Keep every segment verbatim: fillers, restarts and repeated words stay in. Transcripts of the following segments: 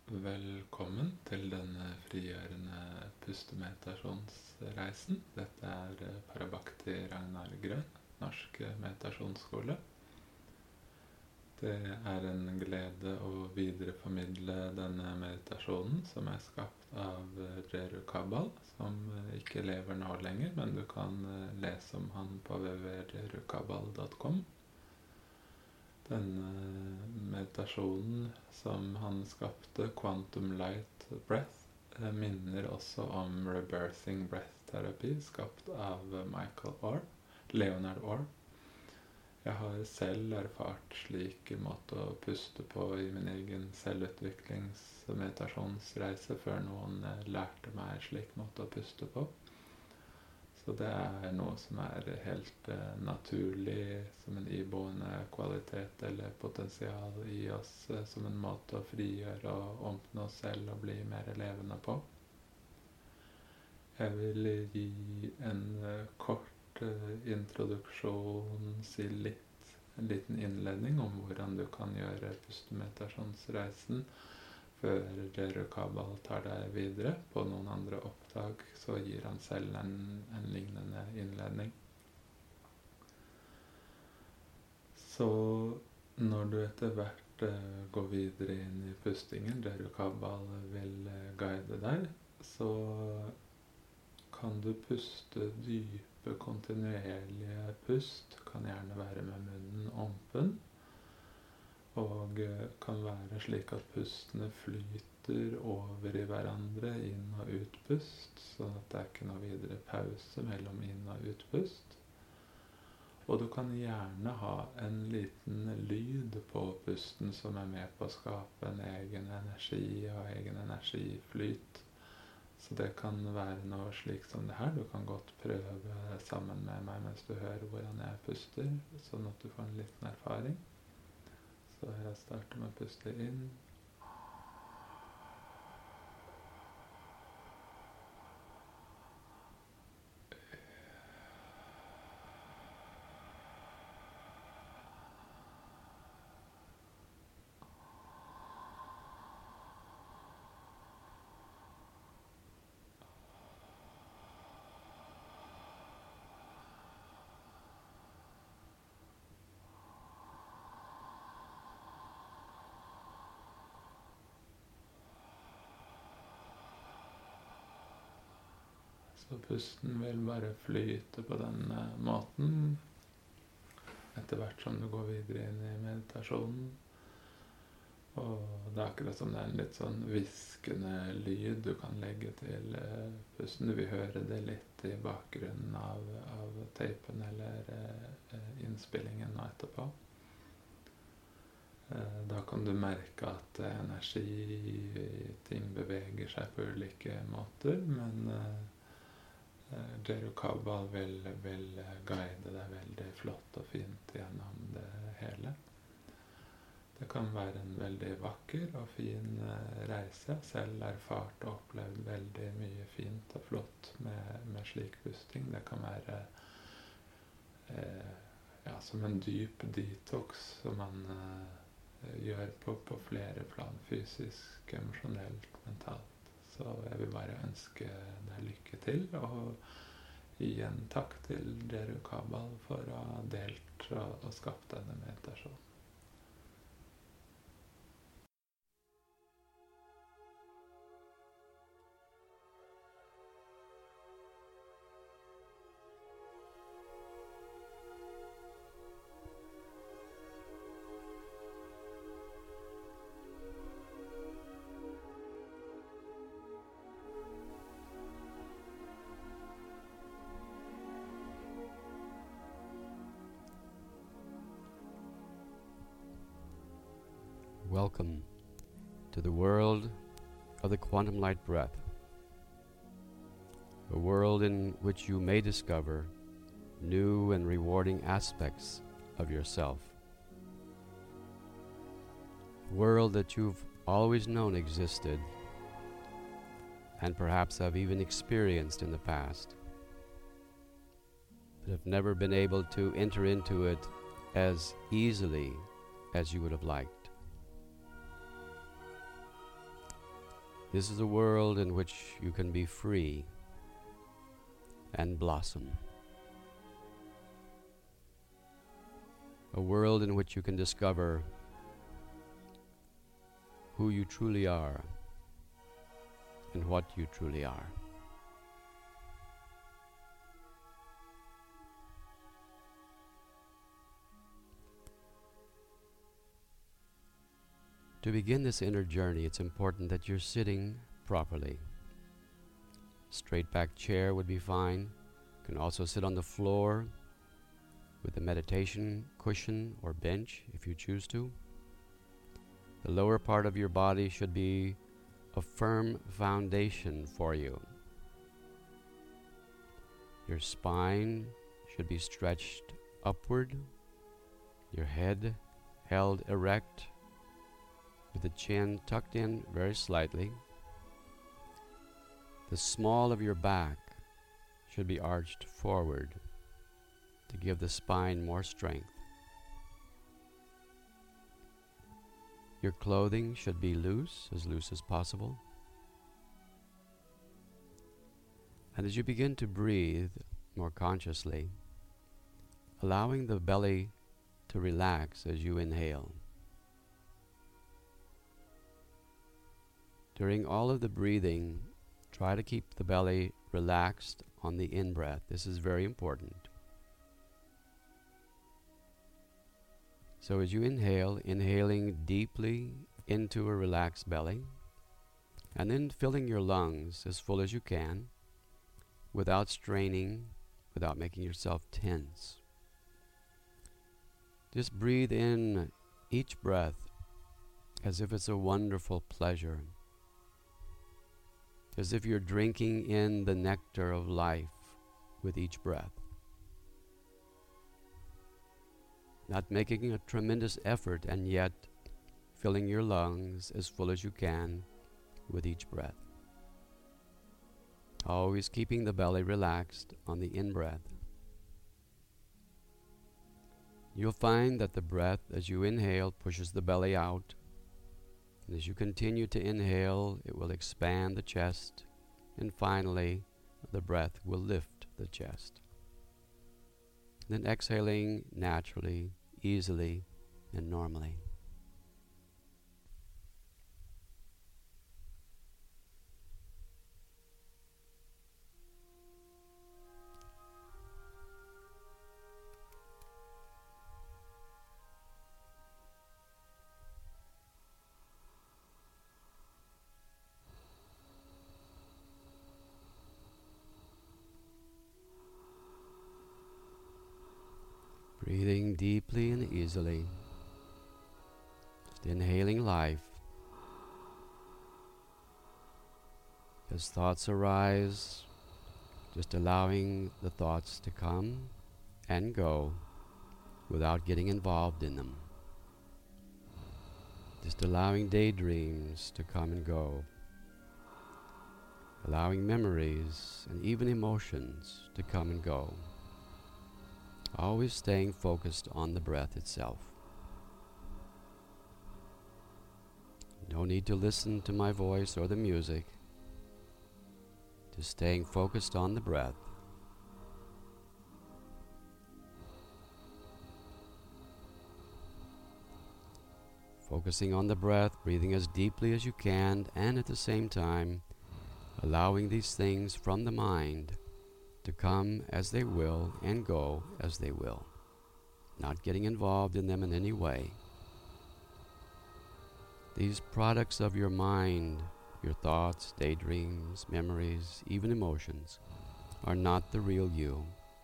velkommen til denne frigjørende pustemeditasjonsreisen. Dette er Parabhakti Ragnar Grønn, norsk meditasjonsskole. Det er en glede å videreformidle denne meditasjonen som er skapt av Jeru Kabal, som ikke lever nå lenger, men du kan lese om han på w w w punktum jeru kabal punktum com. Denne meditasjonen som han skapte, Quantum Light Breath, minner også om Rebirthing Breath Therapy, skapt av Michael Orr, Leonard Orr. Jeg har selv erfart slik måte å puste på i min egen selvutviklingsmeditasjonsreise før noen lærte meg slik måte å puste på. Så det er noe som er helt uh, naturlig, som en iboende kvalitet eller potensial i oss, uh, som en måte å frigjøre og åpne oss selv og bli mer levende på. Jeg vil gi en uh, kort uh, introduksjon, si litt, en liten innledning om hvordan du kan gjøre pustemeditasjonsreisen, før Jeru Kabal tar deg videre på noen andre oppdrag, så gir han selv en, en lignende innledning. Så når du etter hvert uh, går videre inn i pustingen, Jeru Kabal vil uh, guide deg, så kan du puste dype, kontinuerlige pust, kan gjerne være med munnen åpen, og kan være slik at pustene flyter over i hverandre, inn- og utpust, sånn at det er ikke noe videre pause mellom inn- og utpust. Og du kan gjerne ha en liten lyd på pusten som er med på å skape en egen energi og egen energiflyt. Så det kan være noe slik som det her. Du kan godt prøve sammen med meg mens du hører hvordan jeg puster, sånn at du får en liten erfaring. Så jeg starter med å puste inn. Så pusten vil bare flyte på denne måten, etter hvert som du går videre inn i meditasjonen. Og det er akkurat som det er en litt sånn viskende lyd du kan legge til uh, pusten. Du vil høre det litt i bakgrunnen av, av teipen eller uh, innspillingen nå etterpå. Uh, da kan du merke at uh, energi, ting beveger seg på ulike måter, men uh, Jeru Kabal vil, vil guide deg veldig flott og fint gjennom det hele. Det kan være en veldig vakker og fin reise. Selv erfart og opplevd veldig mye fint og flott med, med slik pusting. Det kan være eh, ja, som en dyp detox som man eh, gjør på, på flere plan, fysisk, emosjonelt, mentalt. Så jeg vil bare ønske deg lykke til, og igjen takk til Jeru Kabal for å ha delt og, og skapt denne meditasjonen. Welcome to the world of the quantum light breath, a world in which you may discover new and rewarding aspects of yourself, a world that you've always known existed and perhaps have even experienced in the past, but have never been able to enter into it as easily as you would have liked. This is a world in which you can be free and blossom. A world in which you can discover who you truly are and what you truly are. To begin this inner journey, it's important that you're sitting properly. Straight back chair would be fine. You can also sit on the floor with a meditation cushion or bench if you choose to. The lower part of your body should be a firm foundation for you. Your spine should be stretched upward, your head held erect, with the chin tucked in very slightly. The small of your back should be arched forward to give the spine more strength. Your clothing should be loose, as loose as possible. And as you begin to breathe more consciously, allowing the belly to relax as you inhale. During all of the breathing, try to keep the belly relaxed on the in-breath. This is very important. So as you inhale, inhaling deeply into a relaxed belly, and then filling your lungs as full as you can, without straining, without making yourself tense. Just breathe in each breath as if it's a wonderful pleasure, as if you're drinking in the nectar of life with each breath. Not making a tremendous effort, and yet filling your lungs as full as you can with each breath. Always keeping the belly relaxed on the in-breath. You'll find that the breath, as you inhale, pushes the belly out. And as you continue to inhale, it will expand the chest. And finally, the breath will lift the chest. Then exhaling naturally, easily, and normally. Breathing deeply and easily. Just inhaling life. As thoughts arise, just allowing the thoughts to come and go without getting involved in them. Just allowing daydreams to come and go. Allowing memories and even emotions to come and go. Always staying focused on the breath itself. No need to listen to my voice or the music. Just staying focused on the breath. Focusing on the breath, breathing as deeply as you can, and at the same time, allowing these things from the mind to come as they will and go as they will, not getting involved in them in any way. These products of your mind, your thoughts, daydreams, memories, even emotions, are not the real you.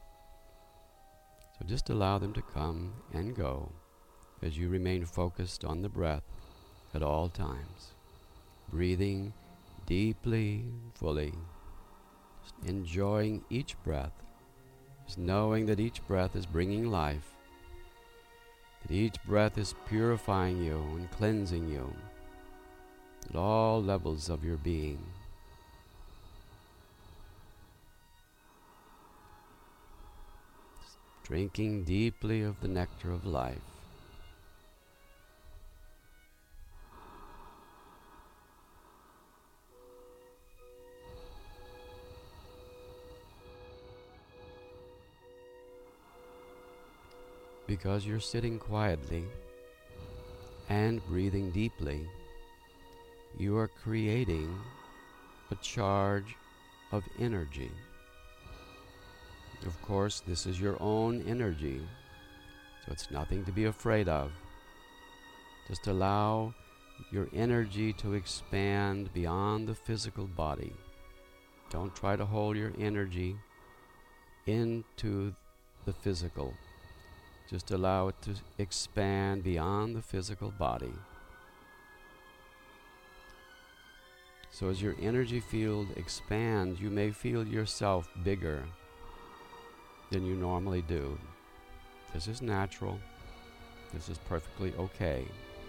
So just allow them to come and go as you remain focused on the breath at all times, breathing deeply and fully. Enjoying each breath, just knowing that each breath is bringing life, that each breath is purifying you and cleansing you at all levels of your being. Just drinking deeply of the nectar of life. because you're sitting quietly and breathing deeply, you are creating a charge of energy. Of course, this is your own energy, so it's nothing to be afraid of. Just allow your energy to expand beyond the physical body. Don't try to hold your energy into the physical. Just allow it to expand beyond the physical body. So as your energy field expands, you may feel yourself bigger than you normally do. This is natural. This is perfectly okay.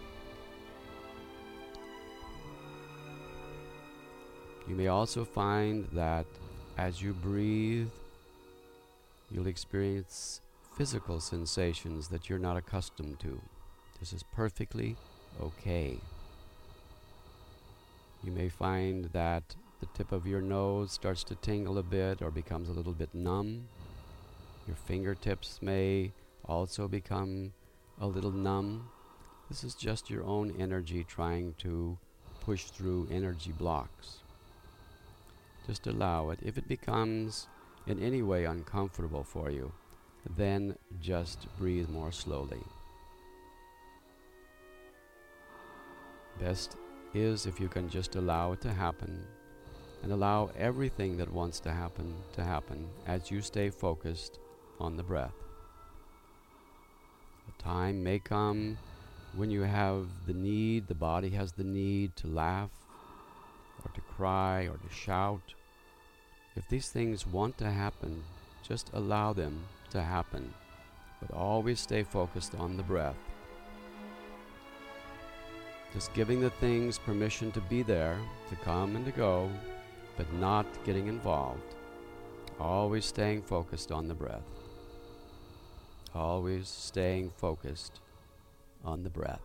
You may also find that as you breathe, you'll experience physical sensations that you're not accustomed to. This is perfectly okay. You may find that the tip of your nose starts to tingle a bit or becomes a little bit numb. Your fingertips may also become a little numb. This is just your own energy trying to push through energy blocks. Just allow it. If it becomes in any way uncomfortable for you, then just breathe more slowly. Best is if you can just allow it to happen and allow everything that wants to happen to happen as you stay focused on the breath. A time may come when you have the need, the body has the need to laugh or to cry or to shout. If these things want to happen, just allow them to happen, but always stay focused on the breath. Just giving the things permission to be there, to come and to go, but not getting involved. Always staying focused on the breath. Always staying focused on the breath.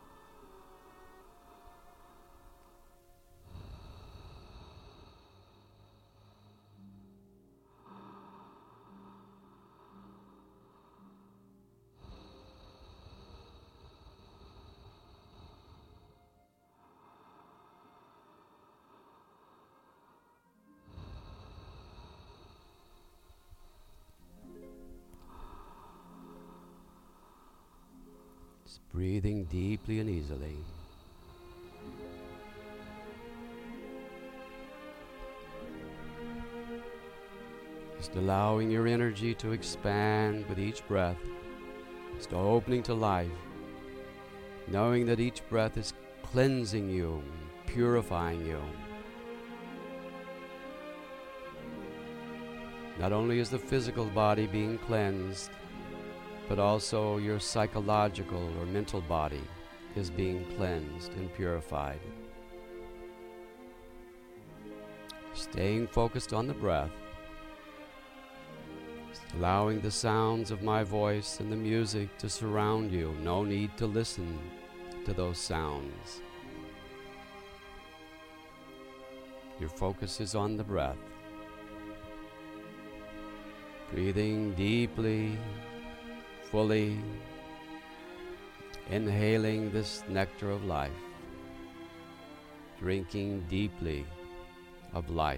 Just breathing deeply and easily. Just allowing your energy to expand with each breath. Just opening to life. Knowing that each breath is cleansing you, purifying you. Not only is the physical body being cleansed, but also your psychological or mental body is being cleansed and purified. Staying focused on the breath, just allowing the sounds of my voice and the music to surround you. No need to listen to those sounds. Your focus is on the breath. Breathing deeply, fully, inhaling this nectar of life, drinking deeply of life.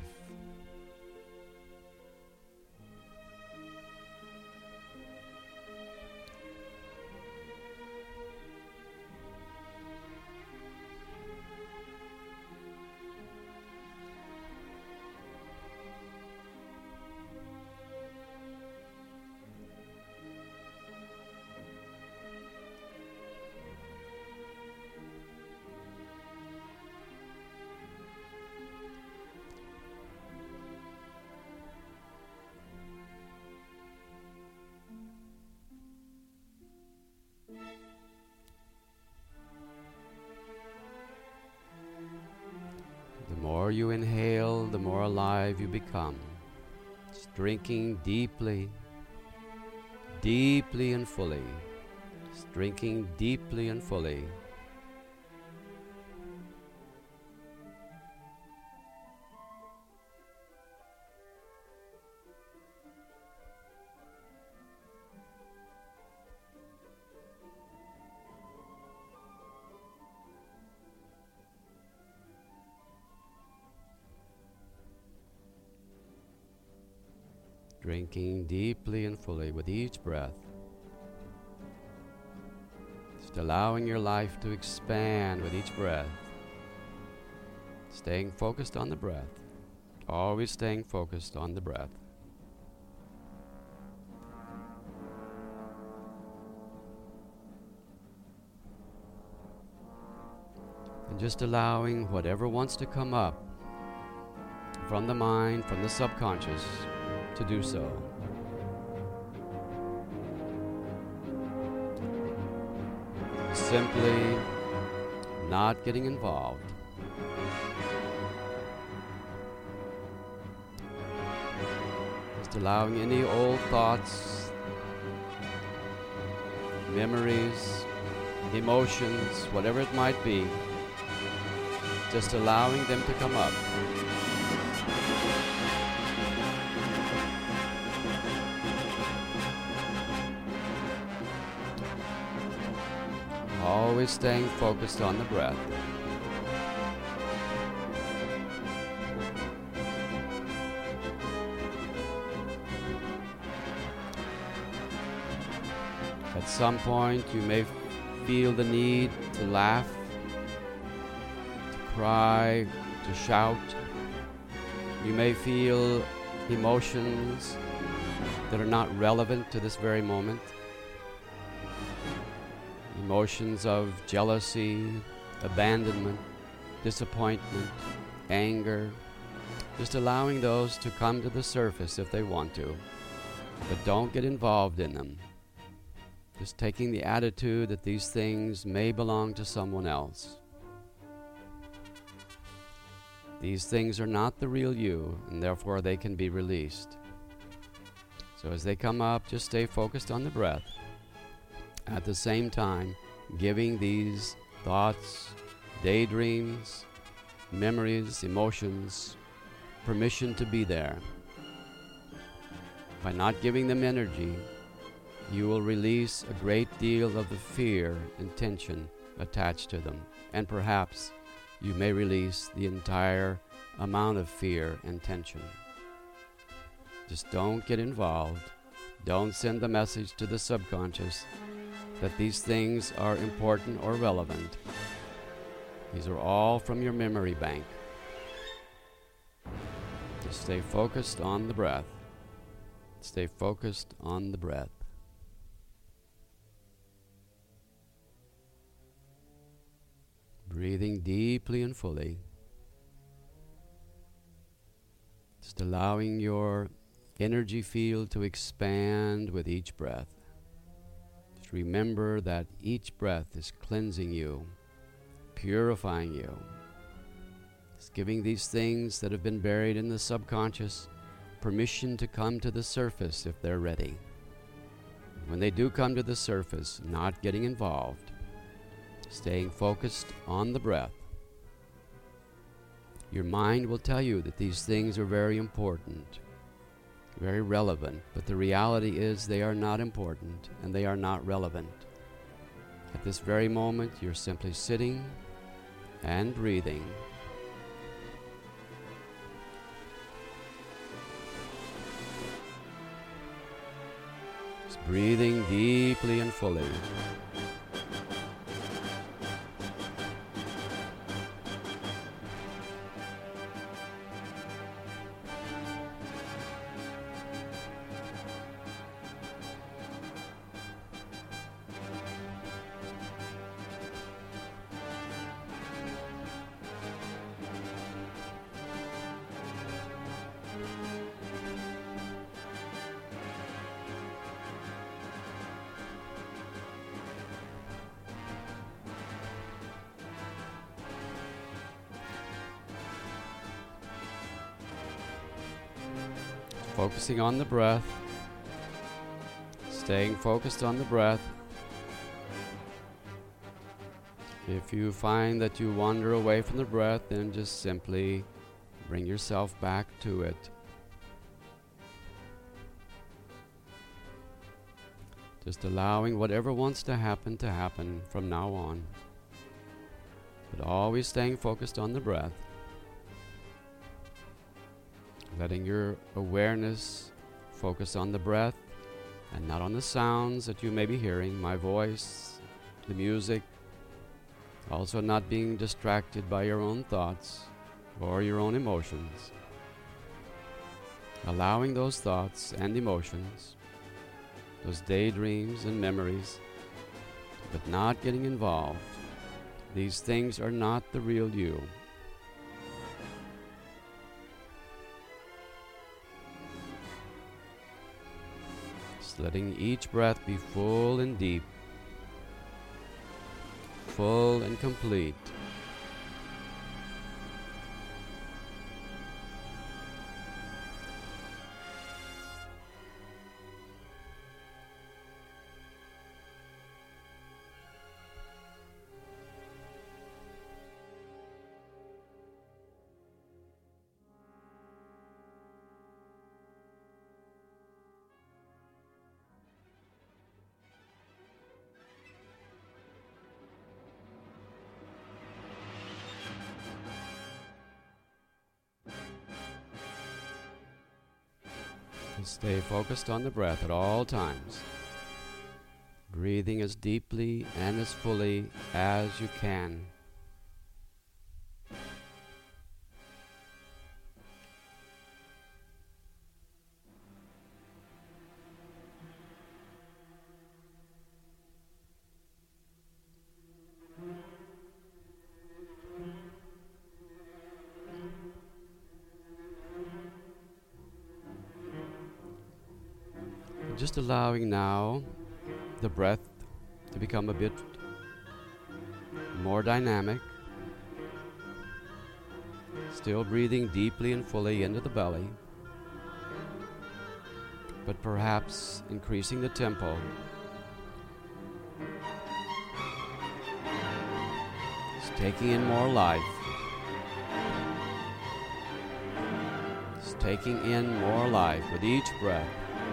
The more you inhale, the more alive you become. Just drinking deeply, deeply and fully. Just drinking deeply and fully. drinking deeply and fully with each breath. Just allowing your life to expand with each breath. Staying focused on the breath. Always staying focused on the breath. And just allowing whatever wants to come up from the mind, from the subconscious, to do so. Simply not getting involved. Just allowing any old thoughts, memories, emotions, whatever it might be, just allowing them to come up. Always staying focused on the breath. At some point you may feel the need to laugh, cry, to shout. You may feel emotions that are not relevant to this very moment. Emotions of jealousy, abandonment, disappointment, anger. Just allowing those to come to the surface if they want to, but don't get involved in them. Just taking the attitude that these things may belong to someone else. These things are not the real you, and therefore they can be released. So as they come up, just stay focused on the breath. At the same time, giving these thoughts, daydreams, memories, emotions, permission to be there. By not giving them energy, you will release a great deal of the fear and tension attached to them, and perhaps you may release the entire amount of fear and tension. Just don't get involved. Don't send the message to the subconscious that these things are important or relevant. These are all from your memory bank. Just stay focused on the breath. Stay focused on the breath. Breathing deeply and fully. Just allowing your energy field to expand with each breath. Just remember that each breath is cleansing you, purifying you. Just giving these things that have been buried in the subconscious permission to come to the surface if they're ready. When they do come to the surface, not getting involved, staying focused on the breath. Your mind will tell you that these things are very important, very relevant, but the reality is they are not important and they are not relevant. At this very moment, you're simply sitting and breathing. Just breathing deeply and fully. Focusing on the breath, staying focused on the breath. If you find that you wander away from the breath, then just simply bring yourself back to it. Just allowing whatever wants to happen to happen from now on, but always staying focused on the breath. Letting your awareness focus on the breath and not on the sounds that you may be hearing, my voice, the music. Also not being distracted by your own thoughts or your own emotions. Allowing those thoughts and emotions, those daydreams and memories, but not getting involved. These things are not the real you. Just letting each breath be full and deep, full and complete. Stay focused on the breath at all times, breathing as deeply and as fully as you can. Just allowing now the breath to become a bit more dynamic. Still breathing deeply and fully into the belly, but perhaps increasing the tempo. Just taking in more life. Just taking in more life with each breath.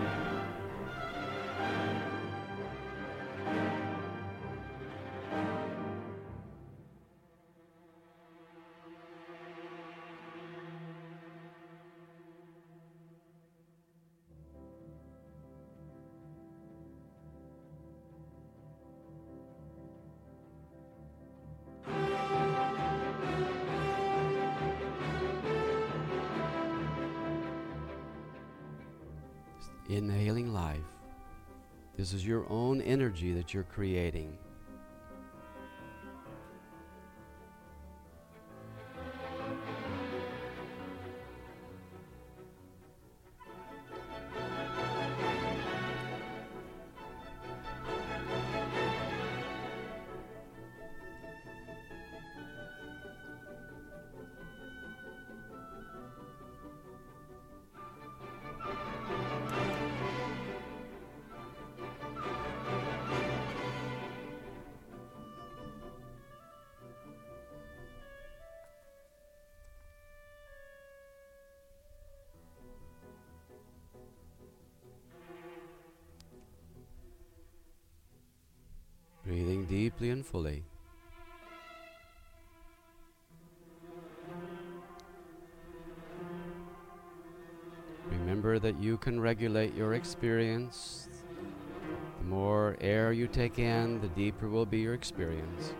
Inhaling life. This is your own energy that you're creating. Breathing deeply and fully. Remember that you can regulate your experience. The more air you take in, the deeper will be your experience.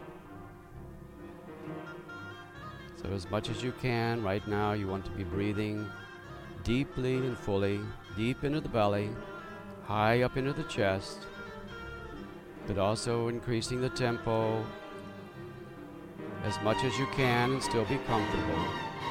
So as much as you can, right now you want to be breathing deeply and fully, deep into the belly, high up into the chest, but also increasing the tempo as much as you can and still be comfortable.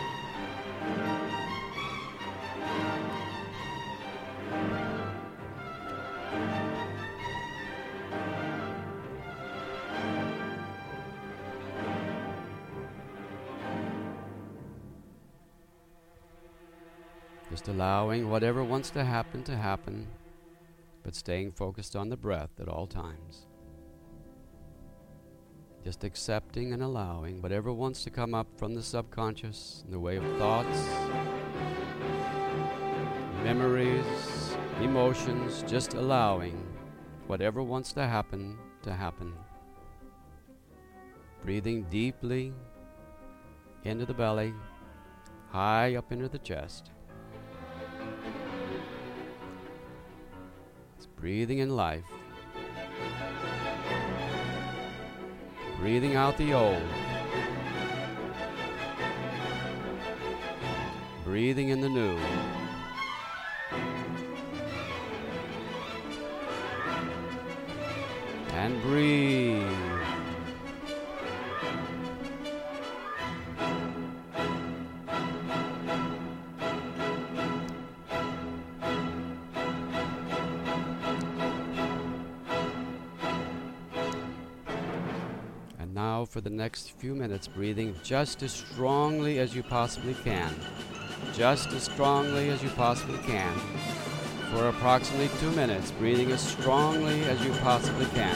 Just allowing whatever wants to happen to happen, but staying focused on the breath at all times. Just accepting and allowing whatever wants to come up from the subconscious in the way of thoughts, memories, emotions, just allowing whatever wants to happen to happen. Breathing deeply into the belly, high up into the chest. breathing in life, breathing out the old, breathing in the new. And breathe. And now for the next few minutes, breathing just as strongly as you possibly can. Just as strongly as you possibly can. For approximately two minutes, breathing as strongly as you possibly can.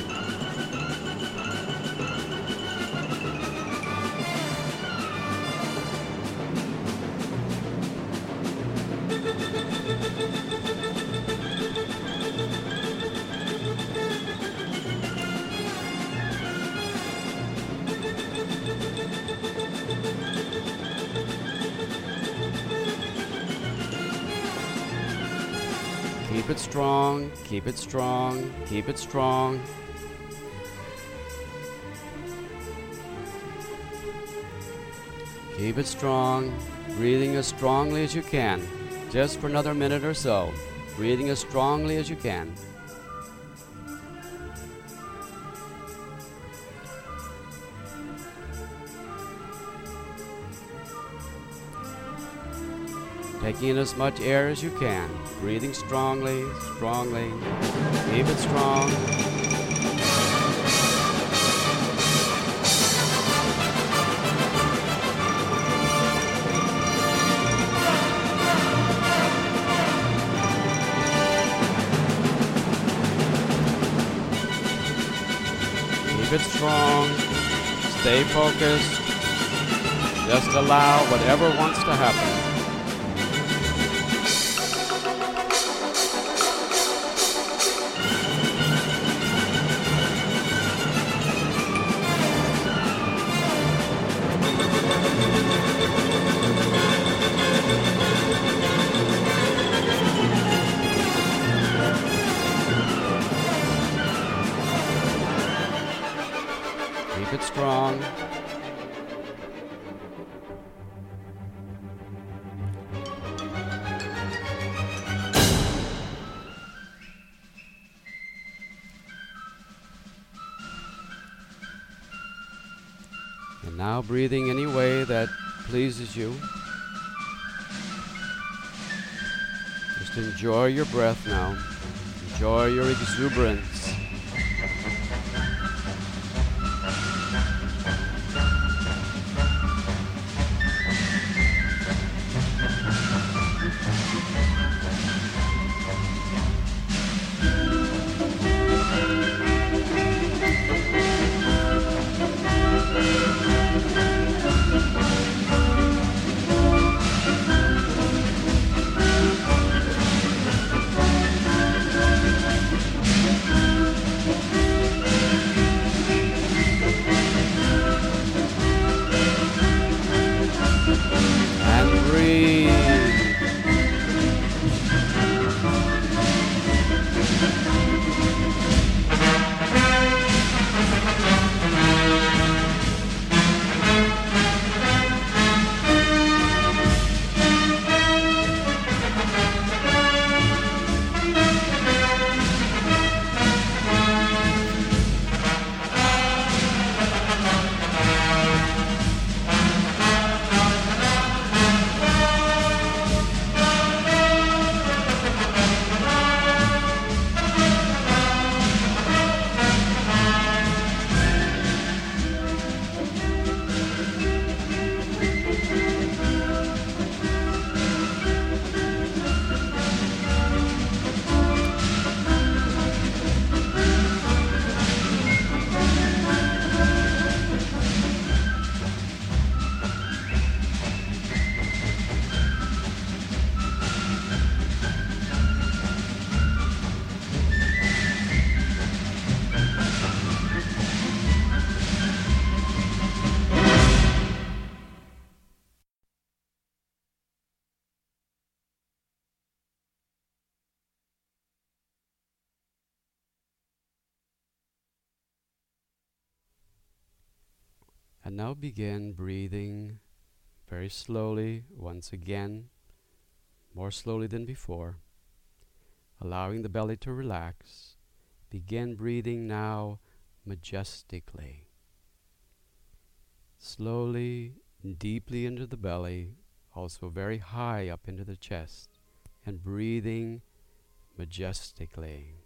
Keep it strong, keep it strong, keep it strong. Keep it strong, breathing as strongly as you can, just for another minute or so, breathing as strongly as you can. Taking in as much air as you can, breathing strongly, strongly. Keep it strong. Keep it strong. Stay focused. Just allow whatever wants to happen. Keep it strong. And now breathing any way that pleases you. Just enjoy your breath now. Enjoy your exuberance. And now begin breathing very slowly once again, more slowly than before, allowing the belly to relax. Begin breathing now majestically. Slowly, deeply into the belly, also very high up into the chest, and breathing majestically.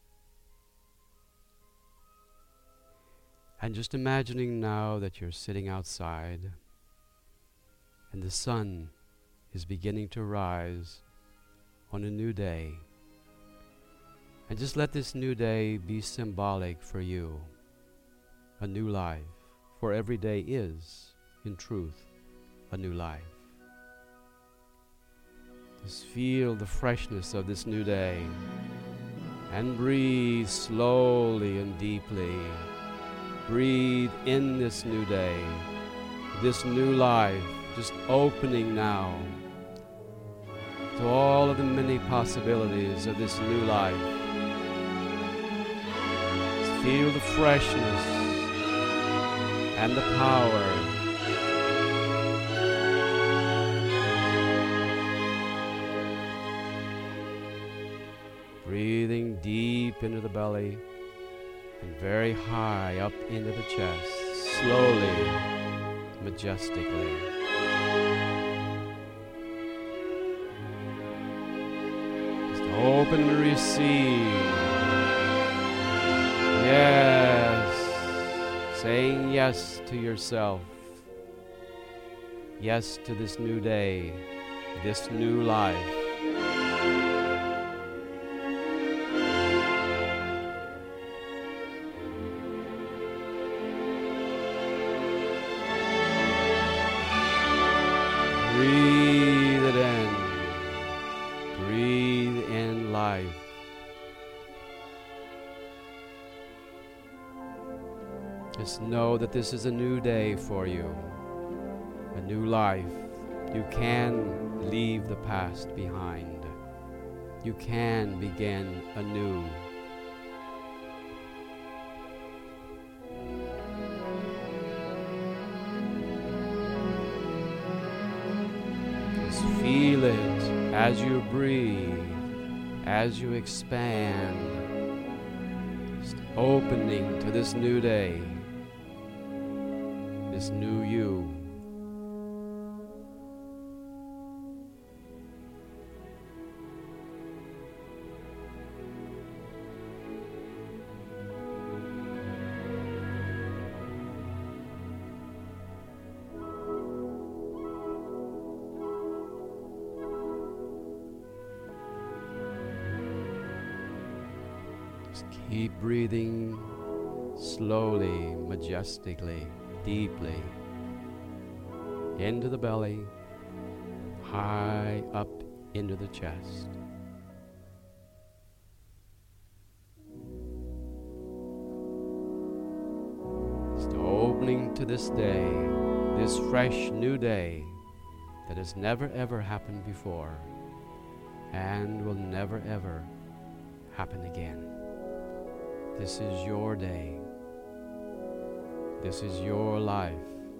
And just imagining now that you're sitting outside and the sun is beginning to rise on a new day. And just let this new day be symbolic for you, a new life, for every day is, in truth, a new life. Just feel the freshness of this new day and breathe slowly and deeply. Breathe in this new day, this new life, just opening now to all of the many possibilities of this new life. Just feel the freshness and the power. Breathing deep into the belly and very high up into the chest, slowly, majestically. Just open and receive. Yes. Saying yes to yourself. Yes to this new day, this new life. Breathe it in. Breathe in life. Just know that this is a new day for you, a new life. You can leave the past behind. You can begin anew. Feel it as you breathe, as you expand, just opening to this new day, this new you. Keep breathing slowly, majestically, deeply into the belly, high up into the chest. Just opening to this day, this fresh new day that has never ever happened before and will never ever happen again. This is your day. This is your life.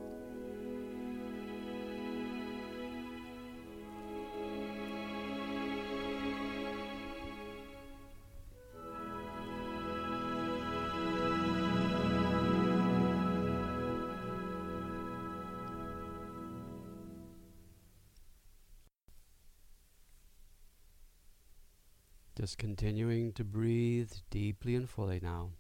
Just continuing to breathe deeply and fully now.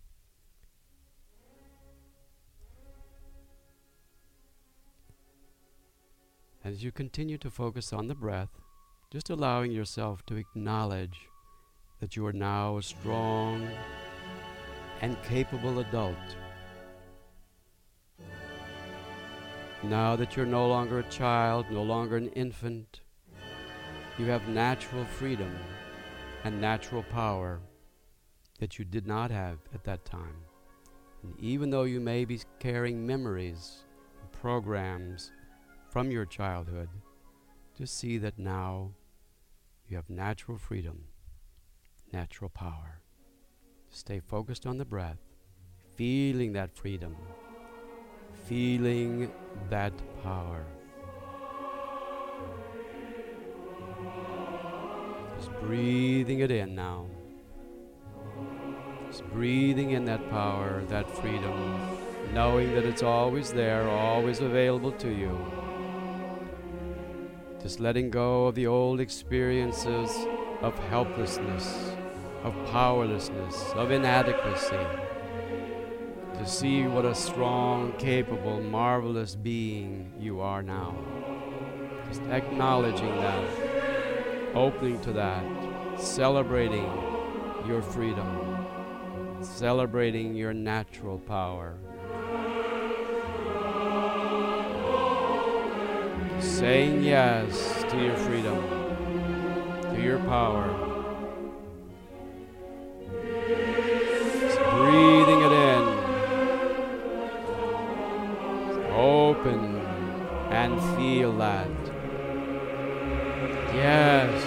As you continue to focus on the breath, just allowing yourself to acknowledge that you are now a strong and capable adult. Now that you're no longer a child, no longer an infant, you have natural freedom and natural power that you did not have at that time. And even though you may be carrying memories, programs from your childhood, just see that now you have natural freedom, natural power. Stay focused on the breath, feeling that freedom, feeling that power. Just breathing it in now. Just breathing in that power, that freedom, knowing that it's always there, always available to you. Just letting go of the old experiences of helplessness, of powerlessness, of inadequacy. To see what a strong, capable, marvelous being you are now. Just acknowledging that, opening to that, celebrating your freedom, celebrating your natural power. Saying yes to your freedom, to your power. Just breathing it in. Open and feel that. Yes.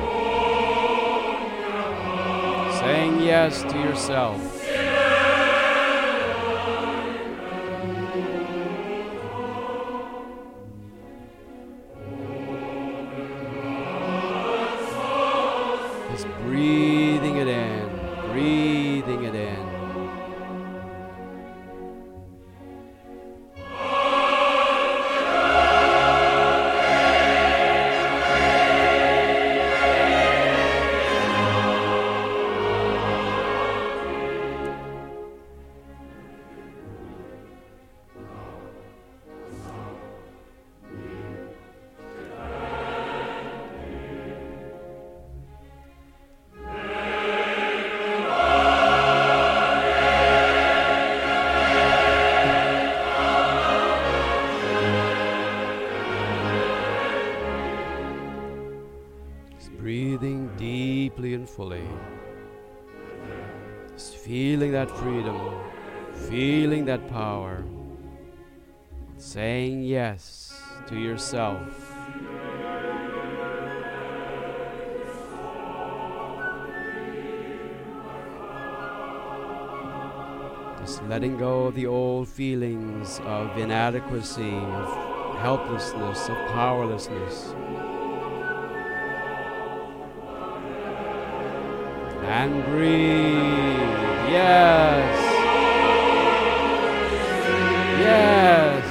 Saying yes to yourself. Just breathing it in, breathing it in. Breathing deeply and fully. Just feeling that freedom, feeling that power. Saying yes to yourself. Just letting go of the old feelings of inadequacy, of helplessness, of powerlessness. And breathe. Yes. Yes.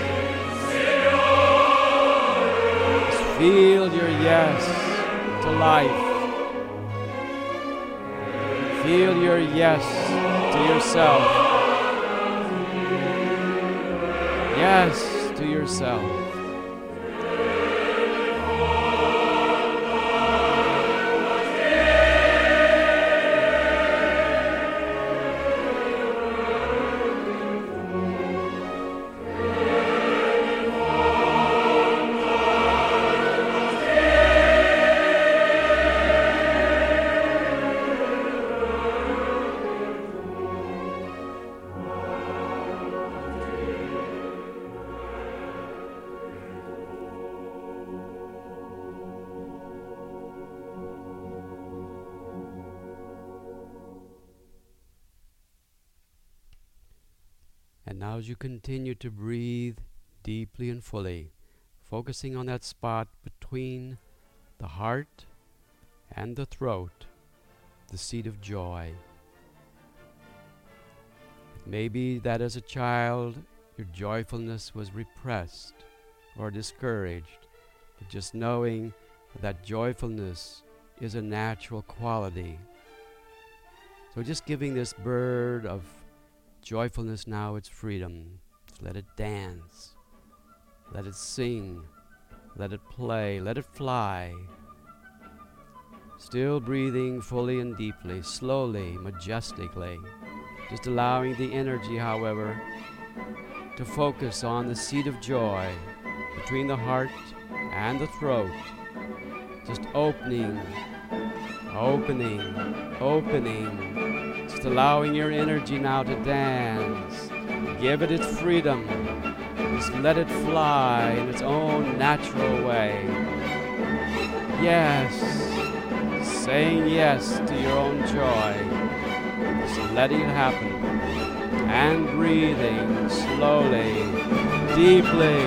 Just feel your yes to life. Feel your yes to yourself. Yes to yourself. And now as you continue to breathe deeply and fully, focusing on that spot between the heart and the throat, the seat of joy. It may be that as a child your joyfulness was repressed or discouraged, but just knowing that joyfulness is a natural quality. So just giving this bird of joyfulness now its freedom. Just let it dance. Let it sing. Let it play. Let it fly. Still breathing fully and deeply, slowly, majestically. Just allowing the energy, however, to focus on the seat of joy between the heart and the throat. Just opening, opening, opening. Just allowing your energy now to dance. Give it its freedom. Just let it fly in its own natural way. Yes. Saying yes to your own joy. Just letting it happen. and breathing slowly, deeply.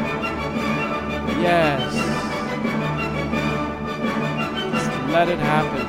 Yes. Just let it happen.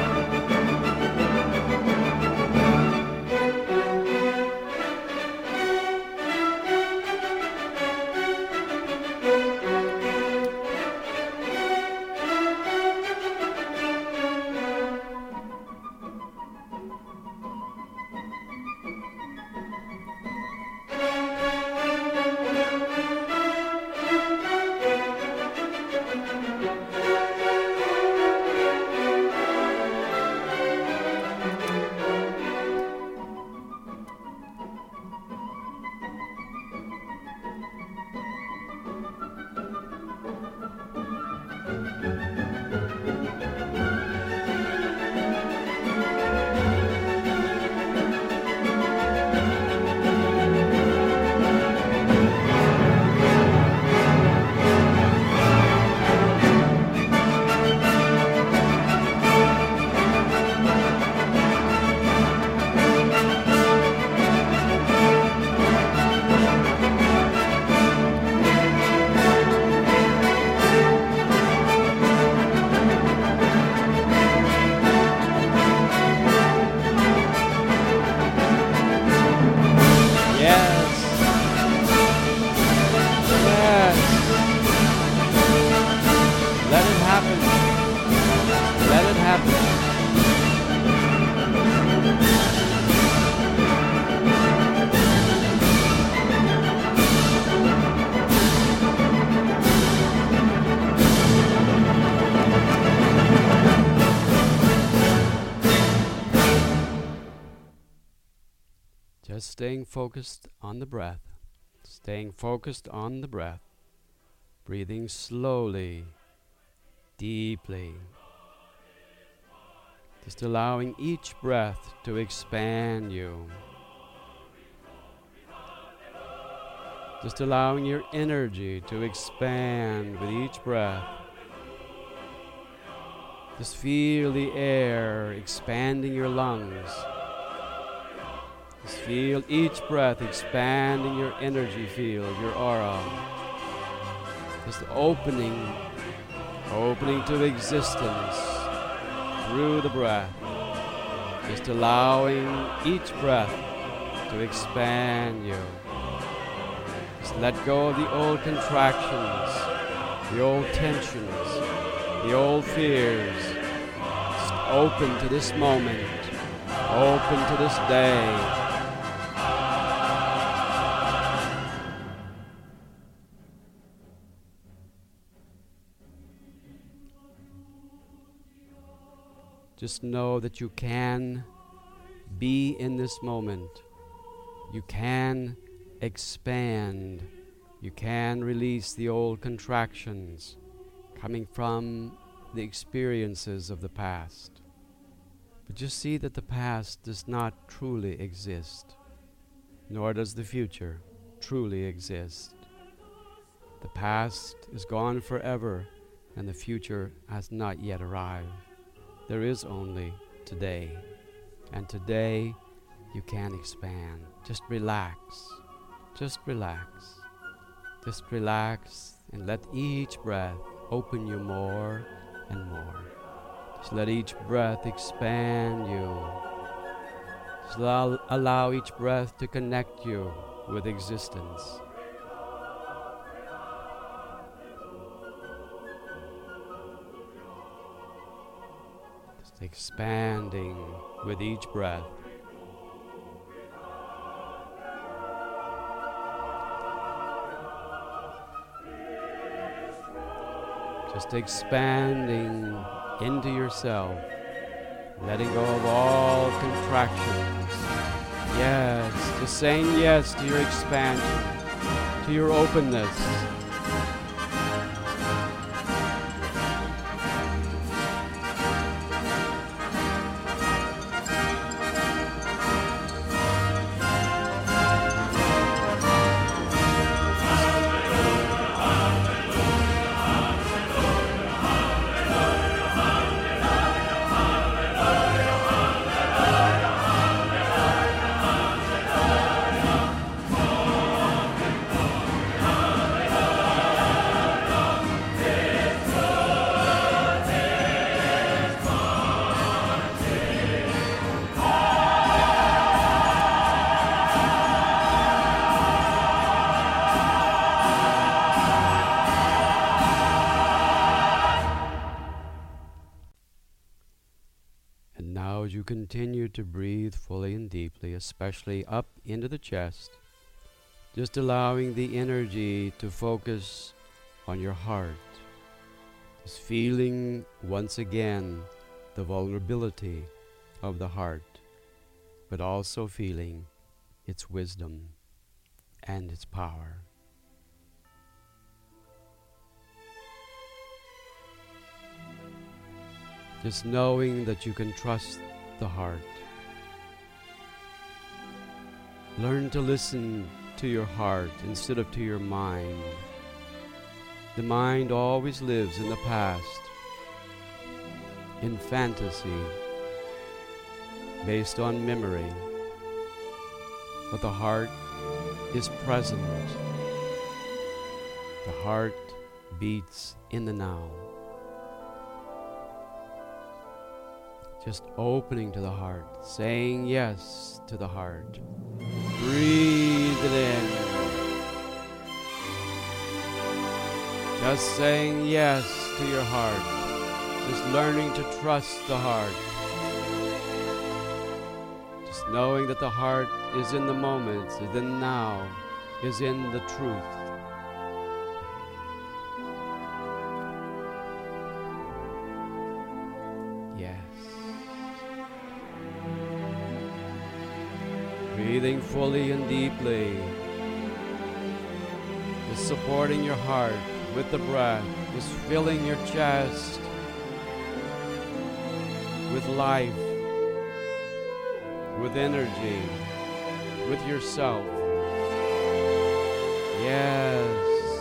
Just staying focused on the breath, staying focused on the breath, breathing slowly, deeply, just allowing each breath to expand you, just allowing your energy to expand with each breath. Just feel the air expanding your lungs. Just feel each breath expanding your energy field, your aura. Just opening, opening to existence through the breath. Just allowing each breath to expand you. Just let go of the old contractions, the old tensions, the old fears. Just open to this moment, open to this day. Just know that you can be in this moment. You can expand. You can release the old contractions coming from the experiences of the past. But just see that the past does not truly exist, nor does the future truly exist. The past is gone forever, and the future has not yet arrived. There is only today, and today you can expand. Just relax, just relax, just relax, and let each breath open you more and more. Just let each breath expand you. Just allow, allow each breath to connect you with existence. Expanding with each breath. Just expanding into yourself, letting go of all contractions. Yes, just saying yes to your expansion, to your openness. Now as you continue to breathe fully and deeply, especially up into the chest, just allowing the energy to focus on your heart. Just feeling once again the vulnerability of the heart, but also feeling its wisdom and its power. Just knowing that you can trust the heart. Learn to listen to your heart instead of to your mind. The mind always lives in the past, in fantasy, based on memory. But the heart is present. The heart beats in the now. Just opening to the heart, saying yes to the heart. Breathe it in. Just saying yes to your heart. Just learning to trust the heart. Just knowing that the heart is in the moment, is in now, is in the truth. Yes. Breathing fully and deeply. Just supporting your heart with the breath. Just filling your chest with life, with energy, with yourself. Yes.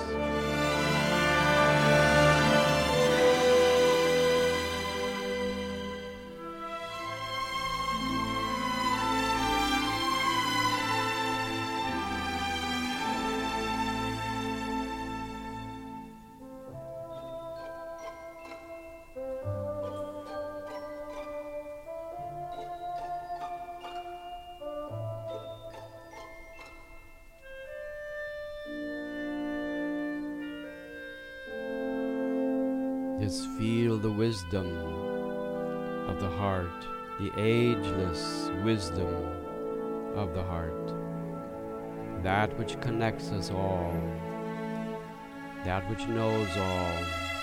Just feel the wisdom of the heart, the ageless wisdom of the heart, that which connects us all, that which knows all.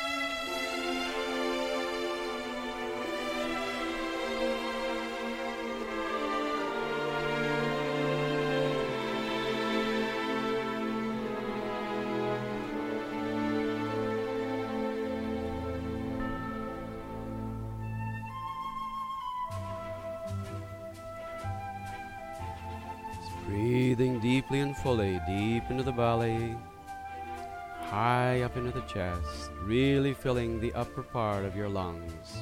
Breathing deeply and fully, deep into the belly, high up into the chest, really filling the upper part of your lungs.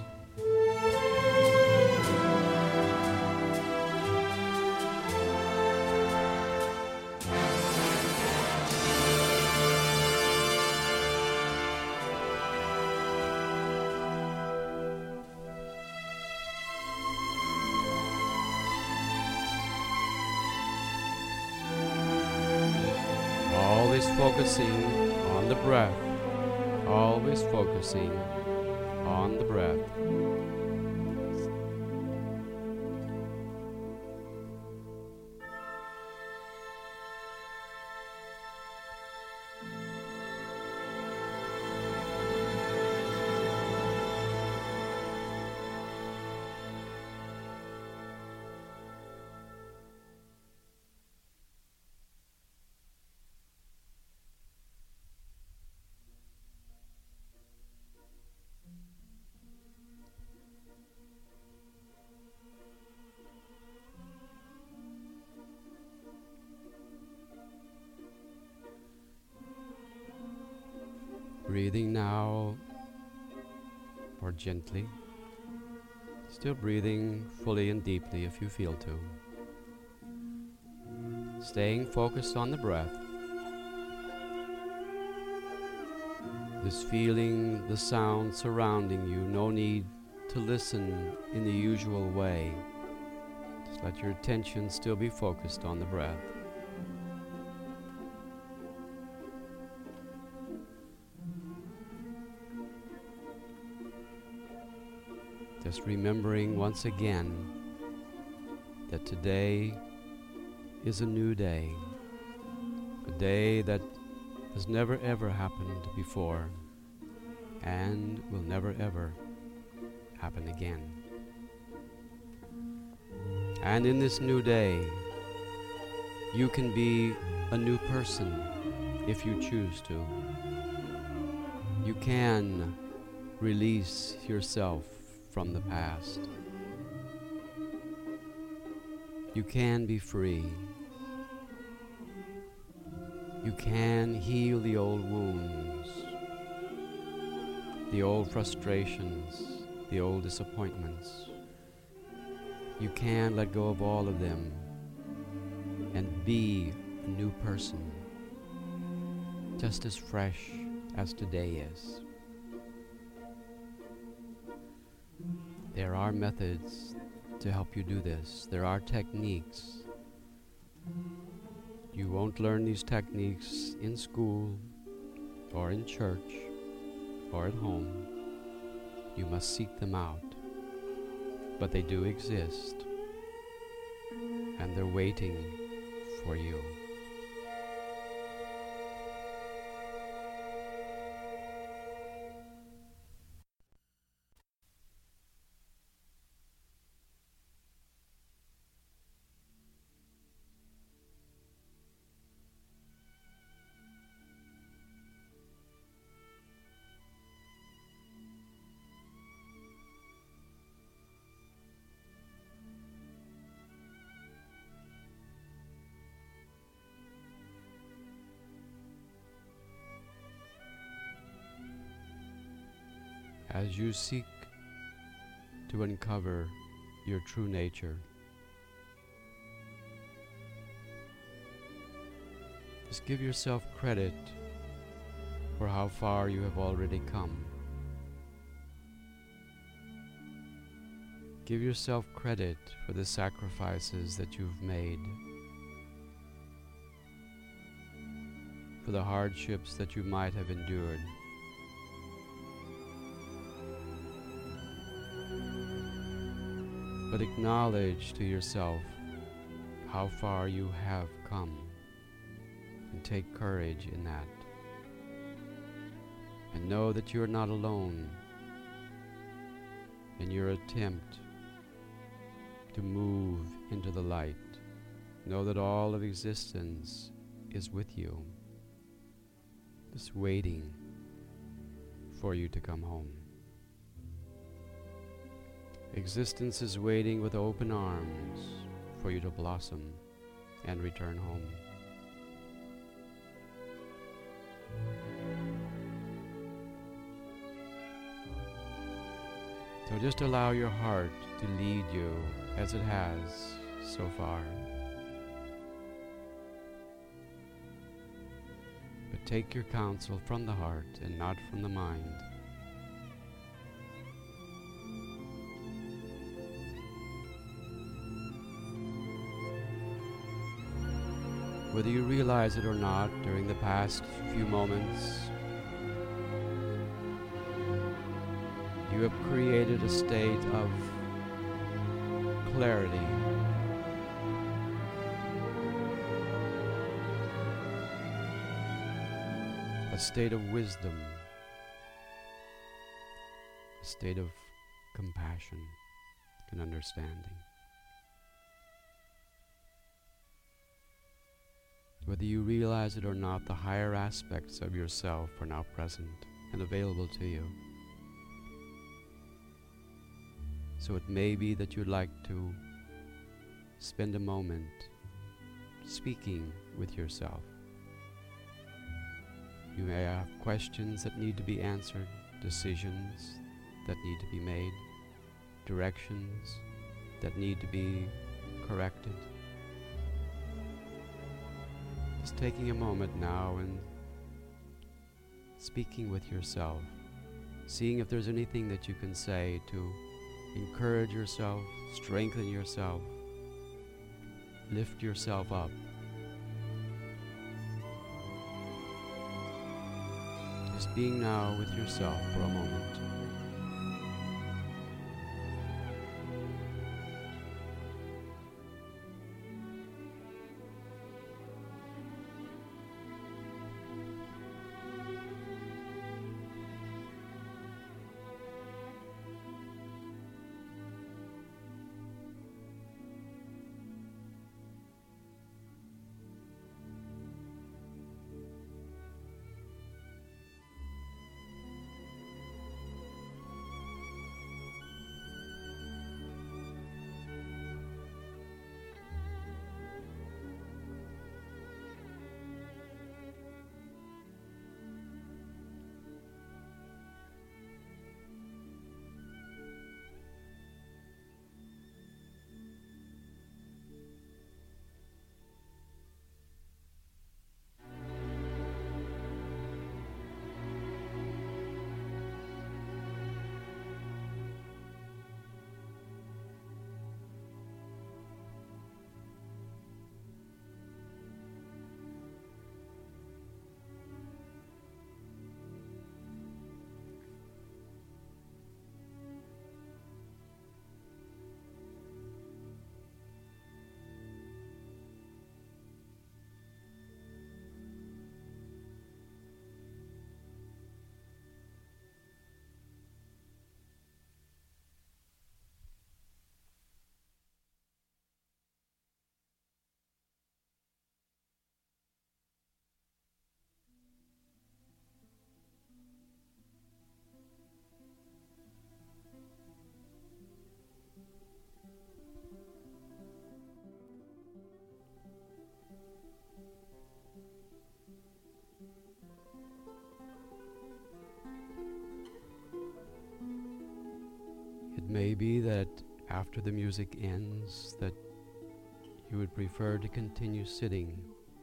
Always focusing on the breath, always focusing on the breath. Breathing now more gently, still breathing fully and deeply if you feel to. Staying focused on the breath, just feeling the sound surrounding you, no need to listen in the usual way. Just let your attention still be focused on the breath. Just remembering once again that today is a new day, a day that has never ever happened before and will never ever happen again. And in this new day, you can be a new person if you choose to. You can release yourself from the past. You can be free. You can heal the old wounds, the old frustrations, the old disappointments. You can let go of all of them and be a new person, just as fresh as today is. There are methods to help you do this. There are techniques. You won't learn these techniques in school or in church or at home. You must seek them out. But they do exist, and they're waiting for you. As you seek to uncover your true nature, just give yourself credit for how far you have already come. Give yourself credit for the sacrifices that you've made, for the hardships that you might have endured. But acknowledge to yourself how far you have come, and take courage in that. And know that you are not alone in your attempt to move into the light. Know that all of existence is with you, just waiting for you to come home. Existence is waiting with open arms for you to blossom and return home. So just allow your heart to lead you as it has so far. But take your counsel from the heart and not from the mind. Whether you realize it or not, during the past few moments, you have created a state of clarity, a state of wisdom, a state of compassion and understanding. Whether you realize it or not, the higher aspects of yourself are now present and available to you. So it may be that you'd like to spend a moment speaking with yourself. You may have questions that need to be answered, decisions that need to be made, directions that need to be corrected. Just taking a moment now and speaking with yourself, seeing if there's anything that you can say to encourage yourself, strengthen yourself, lift yourself up. Just being now with yourself for a moment. may be that after the music ends that you would prefer to continue sitting.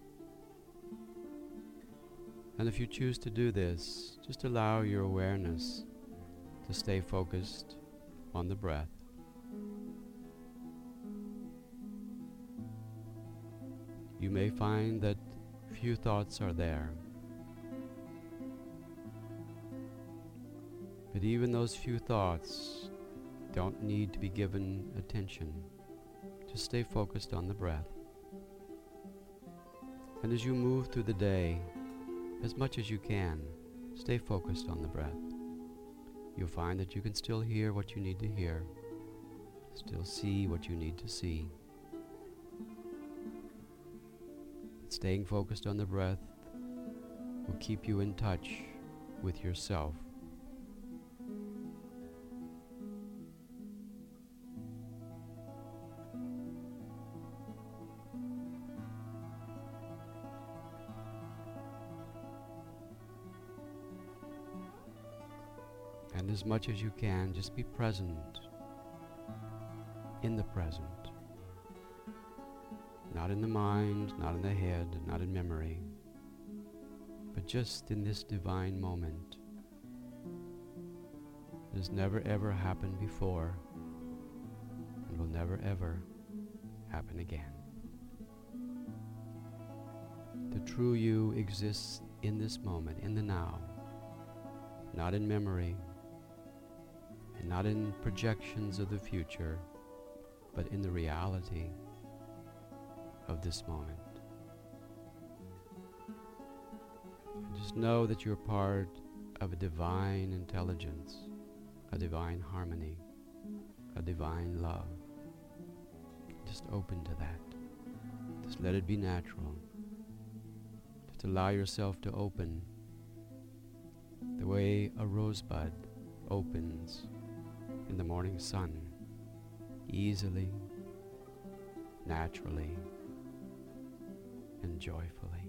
And if you choose to do this, just allow your awareness to stay focused on the breath. You may find that few thoughts are there, but even those few thoughts don't need to be given attention. Just stay focused on the breath. And as you move through the day, as much as you can, stay focused on the breath. You'll find that you can still hear what you need to hear, still see what you need to see. Staying focused on the breath will keep you in touch with yourself. And as much as you can, just be present in the present. Not in the mind, not in the head, not in memory, but just in this divine moment. It has never ever happened before and will never ever happen again. The true you exists in this moment, in the now, not in memory, and not in projections of the future, but in the reality of this moment. And just know that you're part of a divine intelligence, a divine harmony, a divine love. Just open to that. Just let it be natural. Just allow yourself to open the way a rosebud opens in the morning sun, easily, naturally, and joyfully.